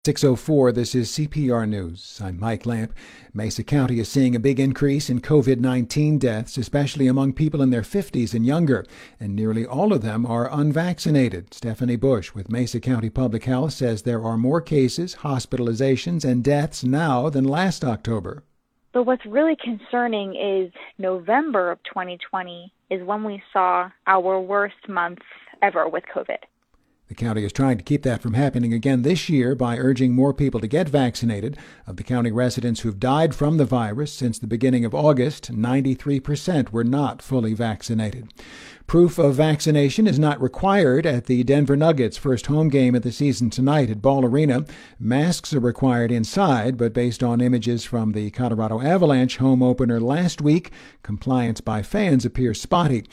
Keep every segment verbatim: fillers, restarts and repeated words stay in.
six oh four, this is C P R News. I'm Mike Lamp. Mesa County is seeing a big increase in covid nineteen deaths, especially among people in their fifties and younger, and nearly all of them are unvaccinated. Stephanie Bush with Mesa County Public Health says there are more cases, hospitalizations, and deaths now than last October. But what's really concerning is November of twenty twenty is when we saw our worst month ever with COVID. The county is trying to keep that from happening again this year by urging more people to get vaccinated. Of the county residents who've died from the virus since the beginning of August, ninety-three percent were not fully vaccinated. Proof of vaccination is not required at the Denver Nuggets' first home game of the season tonight at Ball Arena. Masks are required inside, but based on images from the Colorado Avalanche home opener last week, compliance by fans appears spotty.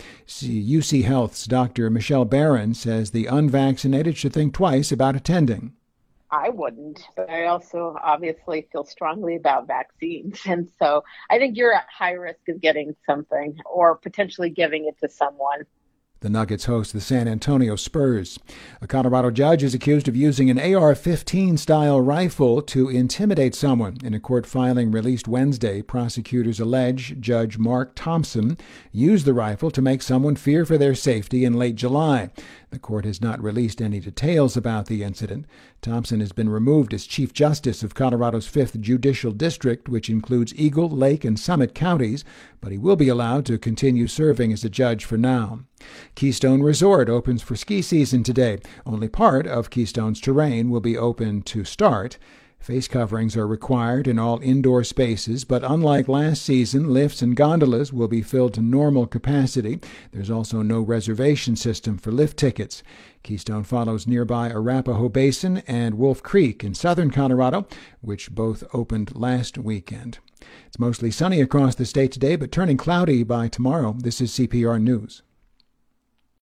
U C Health's Doctor Michelle Barron says the unvaccinated should think twice about attending. I wouldn't, but I also obviously feel strongly about vaccines. And so I think you're at high risk of getting something or potentially giving it to someone. The Nuggets host the San Antonio Spurs. A Colorado judge is accused of using an A R fifteen style rifle to intimidate someone. In a court filing released Wednesday, prosecutors allege Judge Mark Thompson used the rifle to make someone fear for their safety in late July. The court has not released any details about the incident. Thompson has been removed as Chief Justice of Colorado's fifth Judicial District, which includes Eagle, Lake, and Summit counties, but he will be allowed to continue serving as a judge for now. Keystone Resort opens for ski season today. Only part of Keystone's terrain will be open to start. Face coverings are required in all indoor spaces, but unlike last season, lifts and gondolas will be filled to normal capacity. There's also no reservation system for lift tickets. Keystone follows nearby Arapahoe Basin and Wolf Creek in southern Colorado, which both opened last weekend. It's mostly sunny across the state today, but turning cloudy by tomorrow. This is C P R News.